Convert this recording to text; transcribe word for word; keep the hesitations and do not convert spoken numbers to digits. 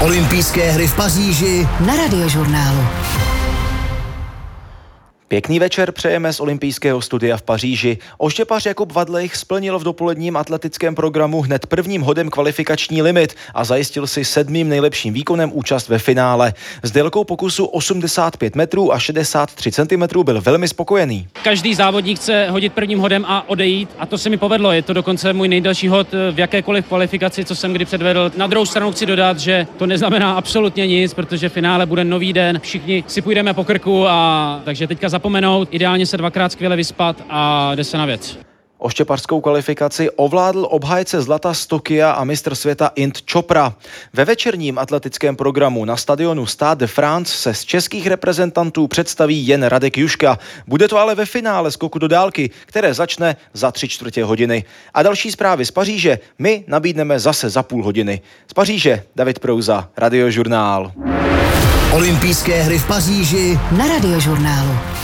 Olympijské hry v Paříži na Radiožurnálu. Pěkný večer přejeme z olympijského studia v Paříži. Oštěpař Jakub Vadlejch splnil v dopoledním atletickém programu hned prvním hodem kvalifikační limit a zajistil si sedmým nejlepším výkonem účast ve finále. S délkou pokusu osmdesát pět metrů a šedesát tři centimetrů byl velmi spokojený. Každý závodník chce hodit prvním hodem a odejít a to se mi povedlo. Je to dokonce můj nejdelší hod v jakékoliv kvalifikaci, co jsem kdy předvedl. Na druhou stranu chci dodat, že to neznamená absolutně nic, protože finále bude nový den. Všichni si půjdeme po krku a takže teďka zapomenout, ideálně se dvakrát skvěle vyspat a jde se na věc. Oštěpařskou kvalifikaci ovládl obhájce zlata z Tokia a mistr světa Int Chopra. Ve večerním atletickém programu na stadionu Stade de France se z českých reprezentantů představí jen Radek Juška. Bude to ale ve finále skoku do dálky, které začne za tři čtvrtě hodiny. A další zprávy z Paříže my nabídneme zase za půl hodiny. Z Paříže David Prouza, Radiožurnál. Olympijské hry v Paříži na Radiožurnálu.